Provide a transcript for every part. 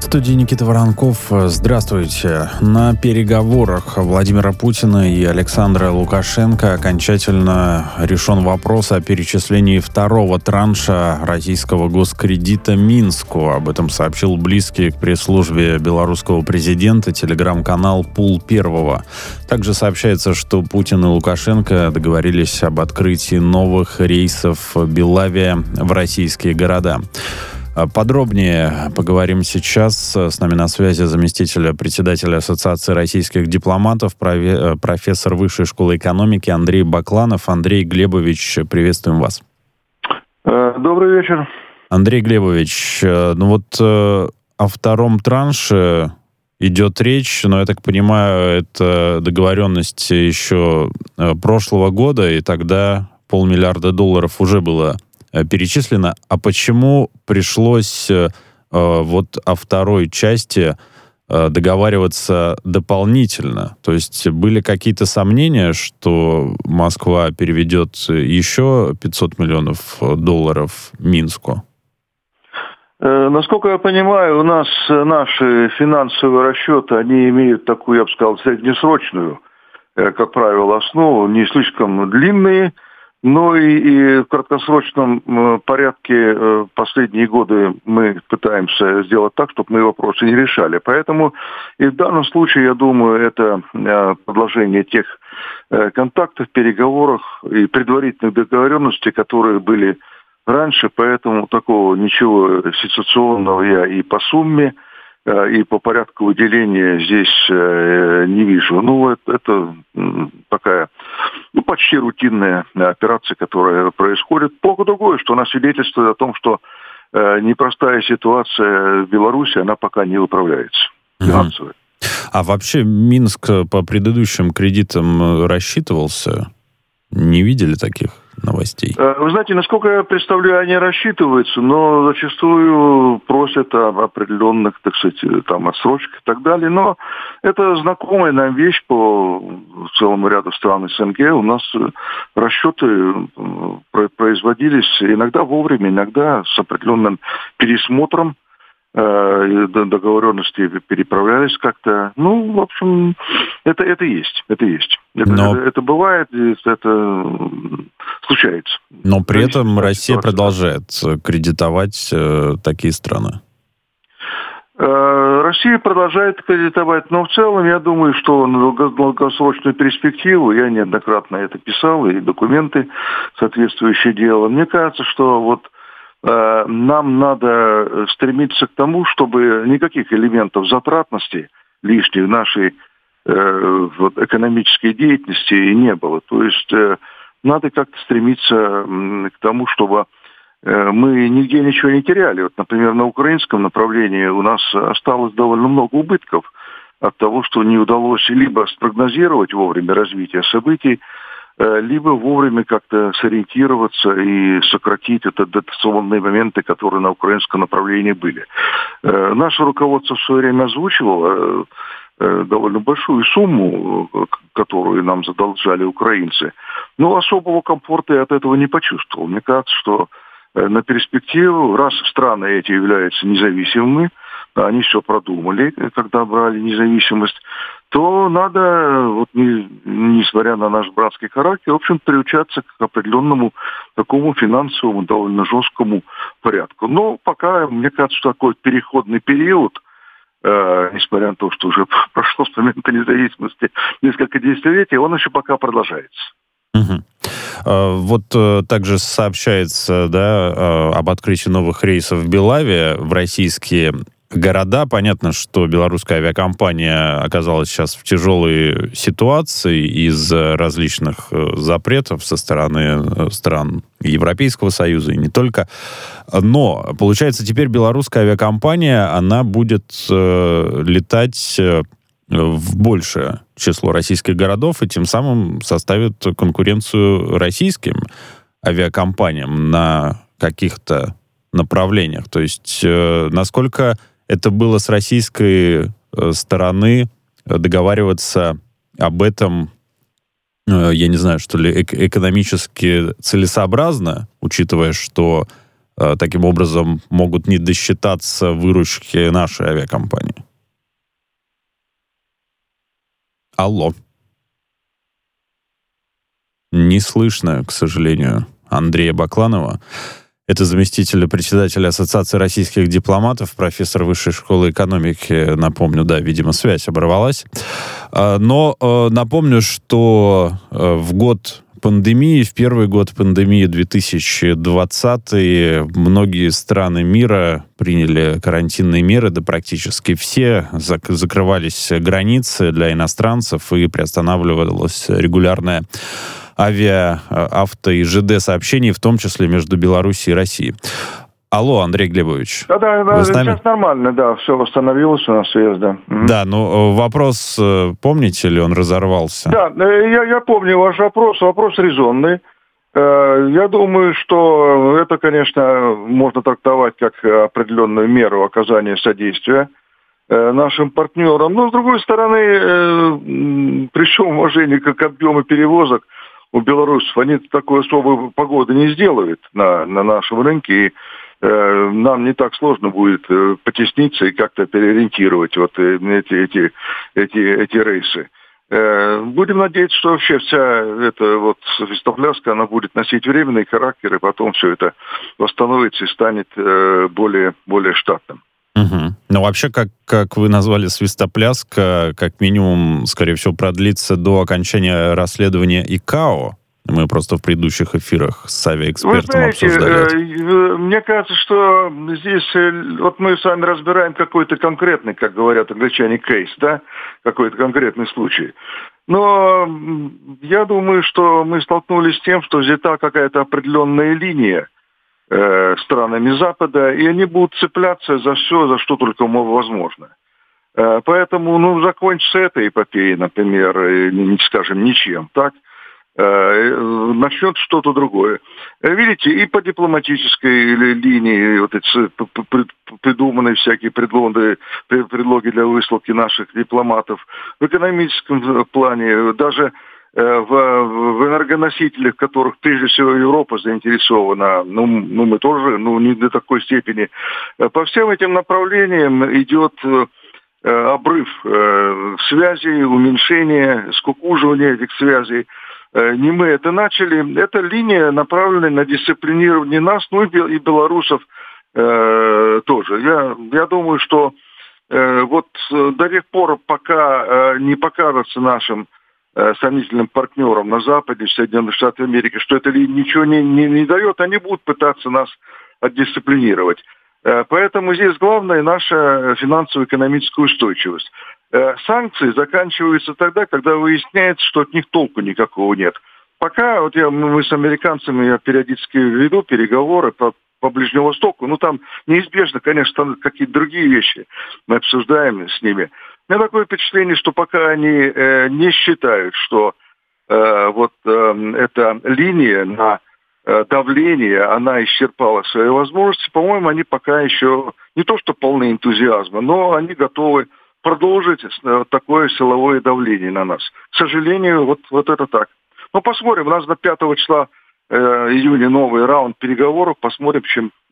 студии Никита Воронков. Здравствуйте. На переговорах Владимира Путина и Александра Лукашенко окончательно решен вопрос о перечислении второго транша российского госкредита Минску. Об этом сообщил близкий к пресс-службе белорусского президента телеграм-канал «Пул Первого». Также сообщается, что Путин и Лукашенко договорились об открытии новых рейсов Белавия в российские города. Подробнее поговорим сейчас. С нами на связи заместитель председателя Ассоциации российских дипломатов, профессор Высшей школы экономики Андрей Бакланов. Андрей Глебович, приветствуем вас. Добрый вечер. Андрей Глебович, о втором транше идет речь, но, я так понимаю, это договоренность еще прошлого года, и тогда $500 миллиарда уже было перечислено. А почему пришлось о второй части договариваться дополнительно? То есть были какие-то сомнения, что Москва переведет еще $500 миллионов Минску? Насколько я понимаю, у нас наши финансовые расчеты, они имеют такую, я бы сказал, среднесрочную, как правило, основу, не слишком длинные. Но и в краткосрочном порядке последние годы мы пытаемся сделать так, чтобы мы вопросы не решали. Поэтому и в данном случае, я думаю, это продолжение тех контактов, переговоров и предварительных договоренностей, которые были раньше. Поэтому такого ничего сенсационного я и по сумме, и по порядку выделения здесь не вижу. Это такая почти рутинная операция, которая происходит. Плохо другое, что она свидетельствует о том, что непростая ситуация в Беларуси, она пока не управляется финансово. А вообще Минск по предыдущим кредитам рассчитывался? Не видели таких новостей? Вы знаете, насколько я представляю, они рассчитываются, но зачастую просят об определенных, так сказать, отсрочках и так далее. Но это знакомая нам вещь по целому ряду стран СНГ. У нас расчеты производились иногда вовремя, иногда с определенным пересмотром. Договоренности переправлялись как-то. В общем, это есть. Это бывает, это случается. Но при этом Россия продолжает кредитовать такие страны. Россия продолжает кредитовать, но в целом я думаю, что на долгосрочную перспективу, я неоднократно это писал, и документы соответствующие делал. Мне кажется, что нам надо стремиться к тому, чтобы никаких элементов затратности лишних в нашей экономической деятельности не было. То есть надо как-то стремиться к тому, чтобы мы нигде ничего не теряли. Например, на украинском направлении у нас осталось довольно много убытков от того, что не удалось либо спрогнозировать вовремя развитие событий, либо вовремя как-то сориентироваться и сократить дотационные моменты, которые на украинском направлении были. Наше руководство в свое время озвучивало довольно большую сумму, которую нам задолжали украинцы. Но особого комфорта я от этого не почувствовал. Мне кажется, что на перспективу, раз страны эти являются независимыми, они все продумали, когда брали независимость, то надо, несмотря на наш братский характер, в общем, приучаться к определенному такому финансовому, довольно жесткому порядку. Но пока, мне кажется, что такой переходный период, несмотря на то, что уже прошло с момента независимости несколько десятилетий, он еще пока продолжается. Также сообщается, об открытии новых рейсов в Белавия в российские города. Понятно, что белорусская авиакомпания оказалась сейчас в тяжелой ситуации из-за различных запретов со стороны стран Европейского Союза и не только. Но, получается, теперь белорусская авиакомпания, она будет летать в большее число российских городов и тем самым составит конкуренцию российским авиакомпаниям на каких-то направлениях. То есть насколько это было с российской стороны договариваться об этом, я не знаю, что ли, экономически целесообразно, учитывая, что таким образом могут не досчитаться выручки нашей авиакомпании. Алло. Не слышно, к сожалению, Андрея Бакланова. Это заместитель председателя Ассоциации российских дипломатов, профессор Высшей школы экономики. Напомню, да, видимо, связь оборвалась. Но напомню, что в год пандемии, в первый год пандемии 2020, многие страны мира приняли карантинные меры, да практически все. Закрывались границы для иностранцев и приостанавливалась регулярная авто и ЖД сообщений, в том числе между Белоруссией и Россией. Алло, Андрей Глебович. Да, сейчас нормально, да, все восстановилось у нас связь, да. Да, ну вопрос, помните ли, он разорвался? Да, я помню ваш вопрос резонный. Я думаю, что это, конечно, можно трактовать как определенную меру оказания содействия нашим партнерам. Но, с другой стороны, при всем уважении к объему перевозок, у белорусов они такой особой погоды не сделают на нашем рынке, и нам не так сложно будет потесниться и как-то переориентировать вот эти рейсы. Будем надеяться, что вообще вся эта вот свистопляска, она будет носить временный характер, и потом все это восстановится и станет более штатным. Угу. Ну, вообще, как вы назвали, свистопляска, как минимум, скорее всего, продлится до окончания расследования ИКАО. Мы просто в предыдущих эфирах с авиаэкспертом обсуждали это. Мне кажется, что здесь вот мы с вами разбираем какой-то конкретный, как говорят англичане, кейс, да, какой-то конкретный случай. Но я думаю, что мы столкнулись с тем, что взята какая-то определенная линия странами Запада, и они будут цепляться за все, за что только возможно. Поэтому, закончится эта эпопея, например, скажем, ничем, так? Начнет что-то другое. Видите, и по дипломатической линии вот эти придуманные всякие предлоги для высылки наших дипломатов, в экономическом плане, даже в энергоносителях, в которых прежде всего Европа заинтересована, мы тоже, не до такой степени. По всем этим направлениям идет обрыв связей, уменьшение, скукоживание этих связей. Не мы это начали. Эта линия направлена на дисциплинирование нас, и белорусов тоже. Я думаю, что вот до тех пор, пока не покажется нашим сомнительным партнерам на Западе, в Соединенных Штатах Америки, что эта линия ничего не дает, они будут пытаться нас отдисциплинировать. Поэтому здесь главное наша финансово-экономическая устойчивость. Санкции заканчиваются тогда, когда выясняется, что от них толку никакого нет. Пока мы с американцами, я периодически веду переговоры по Ближнему Востоку, там неизбежно, конечно, какие-то другие вещи мы обсуждаем с ними. У меня такое впечатление, что пока они не считают, что эта линия на давление, она исчерпала свои возможности, по-моему, они пока еще не то что полны энтузиазма, но они готовы продолжить такое силовое давление на нас. К сожалению, вот это так. Посмотрим, у нас до 5 числа июня новый раунд переговоров, посмотрим,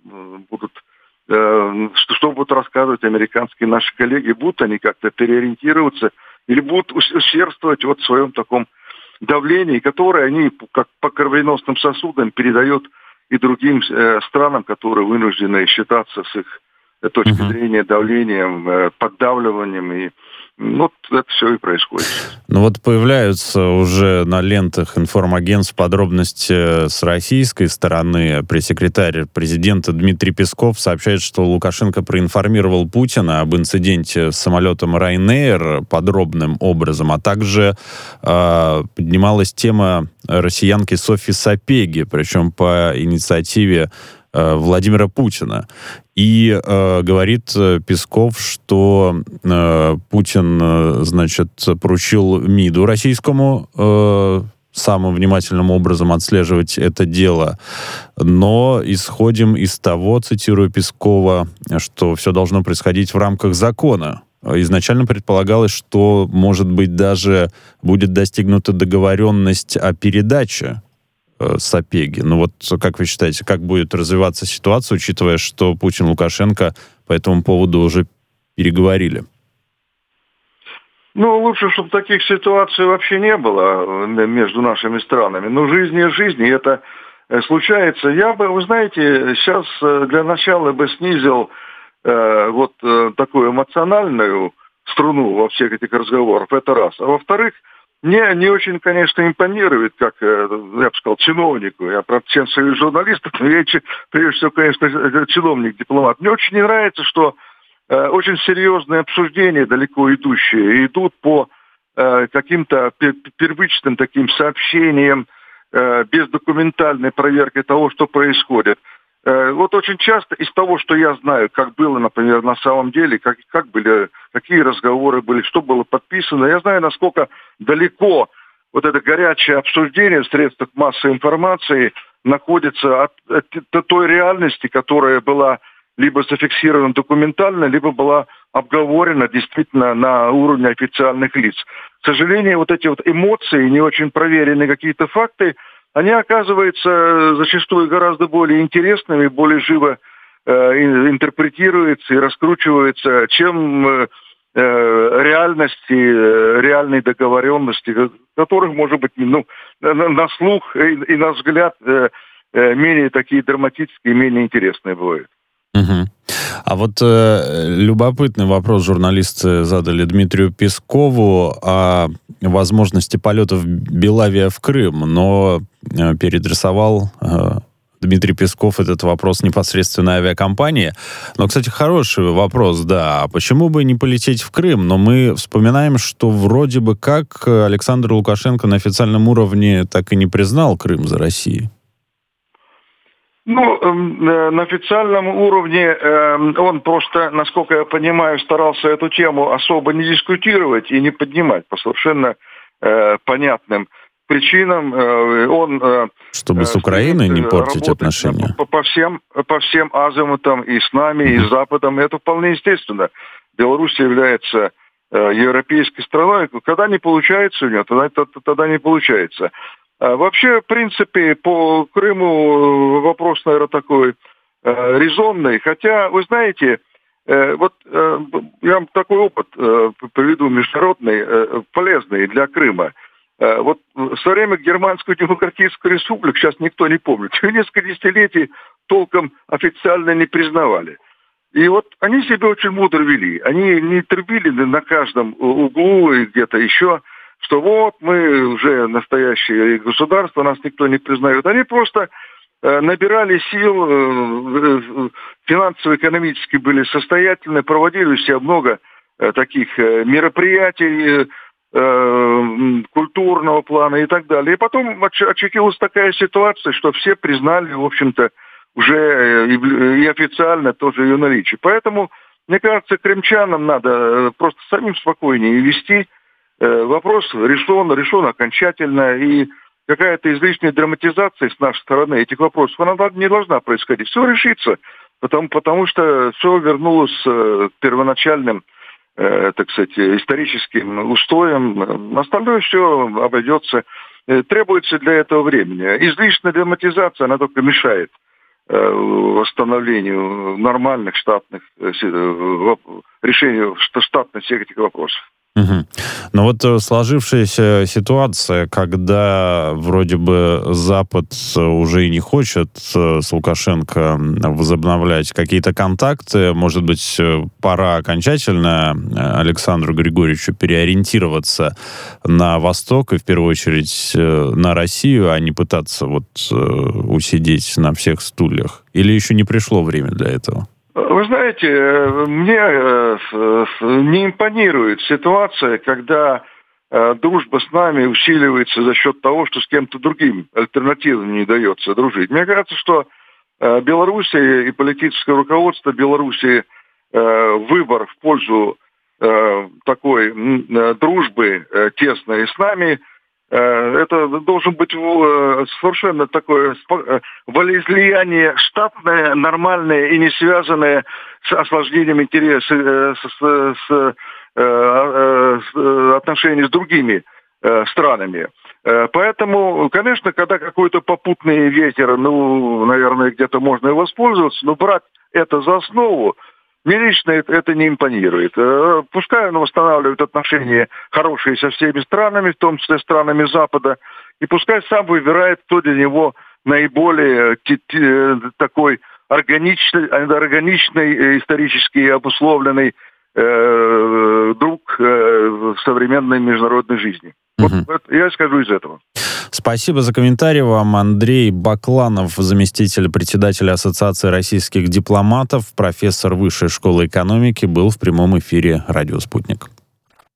что будут рассказывать американские наши коллеги, будут они как-то переориентироваться или будут усердствовать в своем таком давлении, которое они как по кровеносным сосудам передают и другим странам, которые вынуждены считаться с их точки зрения давлением, поддавливанием, и это все и происходит. Появляются уже на лентах информагентств подробности с российской стороны. Пресс-секретарь президента Дмитрий Песков сообщает, что Лукашенко проинформировал Путина об инциденте с самолетом Ryanair подробным образом, а также поднималась тема россиянки Софьи Сапеги, причем по инициативе Владимира Путина. И говорит Песков, что Путин, поручил МИДу российскому самым внимательным образом отслеживать это дело. Но исходим из того, цитирую Пескова, что все должно происходить в рамках закона. Изначально предполагалось, что, может быть, даже будет достигнута договоренность о передаче Сапеги. Ну вот, как вы считаете, как будет развиваться ситуация, учитывая, что Путин и Лукашенко по этому поводу уже переговорили? Ну, лучше, чтобы таких ситуаций вообще не было между нашими странами. Но жизнь есть жизнь, и это случается. Я бы, вы знаете, сейчас для начала бы снизил такую эмоциональную струну во всех этих разговорах. Это раз. А во-вторых, мне не очень, конечно, импонирует, как, я бы сказал, чиновнику. Я, правда, член союза журналистов, но я, прежде всего, конечно, чиновник, дипломат. Мне очень не нравится, что очень серьезные обсуждения, далеко идущие, идут по каким-то первичным таким сообщениям, без документальной проверки того, что происходит. Вот очень часто из того, что я знаю, как было, например, на самом деле, как были, какие разговоры были, что было подписано, я знаю, насколько далеко вот это горячее обсуждение в средствах массовой информации находится от той реальности, которая была либо зафиксирована документально, либо была обговорена действительно на уровне официальных лиц. К сожалению, вот эти вот эмоции, не очень проверенные какие-то факты, они оказываются зачастую гораздо более интересными, более живо интерпретируются и раскручиваются, чем реальности, реальной договоренности, которых, может быть, на слух и на взгляд менее такие драматические, менее интересные бывают. Угу. А вот любопытный вопрос журналисты задали Дмитрию Пескову о возможности полетов Белавия в Крым, но переадресовал Дмитрий Песков этот вопрос непосредственно авиакомпании. Но, кстати, хороший вопрос, да. А почему бы не полететь в Крым? Но мы вспоминаем, что вроде бы как Александр Лукашенко на официальном уровне так и не признал Крым за Россией. Ну, на официальном уровне он просто, насколько я понимаю, старался эту тему особо не дискутировать и не поднимать по совершенно понятным причинам. Чтобы с Украиной не портить отношения? По всем азимутам и с нами, и с Западом. Это вполне естественно. Беларусь является европейской страной. Когда не получается у нее, тогда не получается. Вообще, в принципе, по Крыму вопрос, наверное, такой резонный. Хотя, вы знаете, я вам такой опыт приведу международный, полезный для Крыма. Вот со время Германскую Демократическую Республику, сейчас никто не помнит, несколько десятилетий толком официально не признавали. И вот они себя очень мудро вели. Они не трубили на каждом углу и где-то еще, что вот мы уже настоящее государство, нас никто не признает. Они просто набирали сил, финансово-экономически были состоятельны, проводили у себя много таких мероприятий культурного плана и так далее. И потом очутилась такая ситуация, что все признали, в общем-то, уже и официально тоже ее наличие. Поэтому, мне кажется, крымчанам надо просто самим спокойнее вести. Вопрос решен окончательно, и какая-то излишняя драматизация с нашей стороны этих вопросов, она не должна происходить. Все решится, потому что все вернулось к первоначальным, так сказать, историческим устоям. Остальное все обойдется. Требуется для этого времени. Излишняя драматизация, она только мешает восстановлению нормальных штатных решений штатных всех этих вопросов. Угу. Но вот сложившаяся ситуация, когда вроде бы Запад уже и не хочет с Лукашенко возобновлять какие-то контакты, может быть, пора окончательно Александру Григорьевичу переориентироваться на Восток и в первую очередь на Россию, а не пытаться усидеть на всех стульях? Или еще не пришло время для этого? Вы знаете, мне не импонирует ситуация, когда дружба с нами усиливается за счет того, что с кем-то другим альтернативно не дается дружить. Мне кажется, что Белоруссия и политическое руководство Белоруссии выбор в пользу такой дружбы тесной с нами, это должен быть совершенно такое волеизлияние штатное, нормальное и не связанное с осложнением интересов, с отношений с другими странами. Поэтому, конечно, когда какой-то попутный ветер, наверное, где-то можно и воспользоваться, но брать это за основу, мне лично это не импонирует. Пускай он восстанавливает отношения хорошие со всеми странами, в том числе странами Запада, и пускай сам выбирает, кто для него наиболее такой органичный, исторически обусловленный друг в современной международной жизни. Вот я скажу из этого. Спасибо за комментарий вам. Андрей Бакланов, заместитель председателя Ассоциации российских дипломатов, профессор Высшей школы экономики, был в прямом эфире «Радио Спутник».